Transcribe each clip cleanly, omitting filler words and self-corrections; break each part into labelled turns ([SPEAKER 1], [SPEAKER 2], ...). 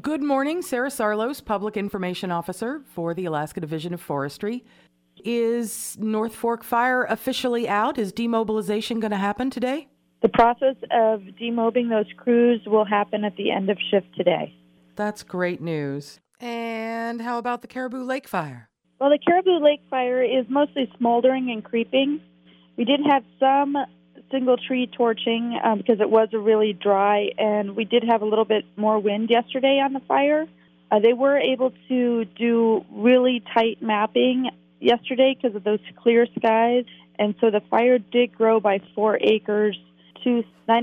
[SPEAKER 1] Good morning, Sarah Sarlos, Public Information Officer for the Alaska Division of Forestry. Is North Fork Fire officially out? Is demobilization going to happen today?
[SPEAKER 2] The process of demobbing those crews will happen at the end of shift today.
[SPEAKER 1] That's great news. And how about the Caribou Lake Fire?
[SPEAKER 2] Well, the Caribou Lake Fire is mostly smoldering and creeping. We did have some single tree torching because it was really dry, and we did have a little bit more wind yesterday on the fire. They were able to do really tight mapping yesterday because of those clear skies, and so the fire did grow by 4 acres to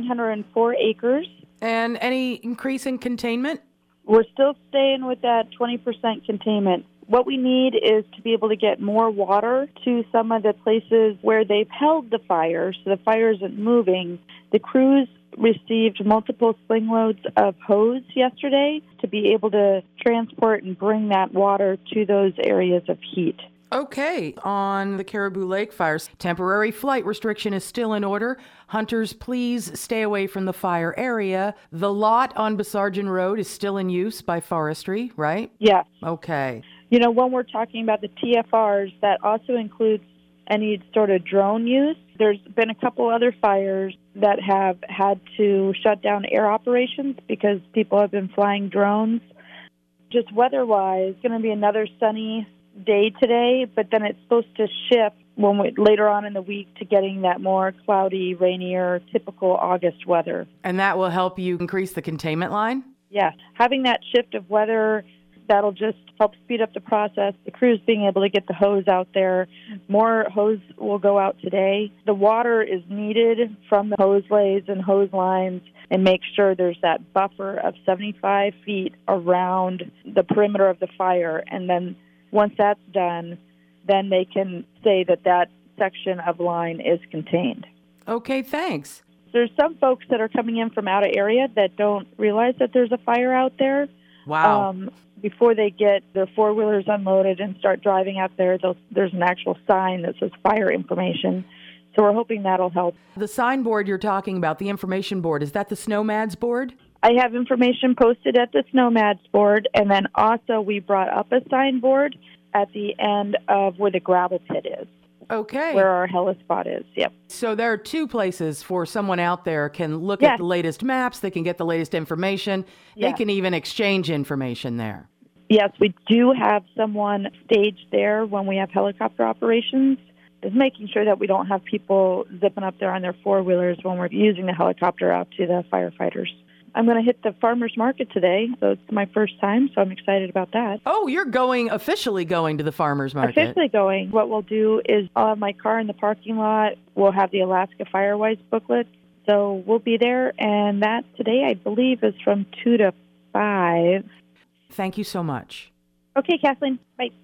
[SPEAKER 2] 904 acres.
[SPEAKER 1] And any increase in containment?
[SPEAKER 2] We're still staying with that 20% containment. What we need is to be able to get more water to some of the places where they've held the fire, so the fire isn't moving. The crews received multiple sling loads of hose yesterday to be able to transport and bring that water to those areas of heat.
[SPEAKER 1] Okay, on the Caribou Lake fires, temporary flight restriction is still in order. Hunters, please stay away from the fire area. The lot on Basargin Road is still in use by forestry, right?
[SPEAKER 2] Yes.
[SPEAKER 1] Okay.
[SPEAKER 2] You know, when we're talking about the TFRs, that also includes any sort of drone use. There's been a couple other fires that have had to shut down air operations because people have been flying drones. Just weather-wise, it's going to be another sunny day today, but then it's supposed to shift later on in the week to getting that more cloudy, rainier, typical August weather.
[SPEAKER 1] And that will help you increase the containment line?
[SPEAKER 2] Yes. Having that shift of weather, that'll just help speed up the process. The crews being able to get the hose out there. More hose will go out today. The water is needed from the hose lays and hose lines, and make sure there's that buffer of 75 feet around the perimeter of the fire. And then once that's done, then they can say that that section of line is contained.
[SPEAKER 1] Okay, thanks.
[SPEAKER 2] There's some folks that are coming in from out of area that don't realize that there's a fire out there.
[SPEAKER 1] Wow.
[SPEAKER 2] Before they get their four-wheelers unloaded and start driving out there, there's an actual sign that says fire information. So we're hoping that'll help.
[SPEAKER 1] The signboard you're talking about, the information board, is that the Snowmads board?
[SPEAKER 2] I have information posted at the Snowmads board, and then also we brought up a signboard at the end of where the gravel pit is.
[SPEAKER 1] Okay.
[SPEAKER 2] Where our helispot is, yep.
[SPEAKER 1] So there are 2 places for someone out there can look
[SPEAKER 2] Yes.
[SPEAKER 1] at the latest maps, they can get the latest information,
[SPEAKER 2] Yes.
[SPEAKER 1] They can even exchange information there.
[SPEAKER 2] Yes, we do have someone staged there when we have helicopter operations, is making sure that we don't have people zipping up there on their four-wheelers when we're using the helicopter out to the firefighters. I'm going to hit the farmer's market today, so it's my first time, so I'm excited about that.
[SPEAKER 1] Oh, you're officially going to the farmer's market.
[SPEAKER 2] Officially going. What we'll do is I'll have my car in the parking lot. We'll have the Alaska Firewise booklet. So we'll be there, and that today, I believe, is from 2 to 5.
[SPEAKER 1] Thank you so much.
[SPEAKER 2] Okay, Kathleen. Bye.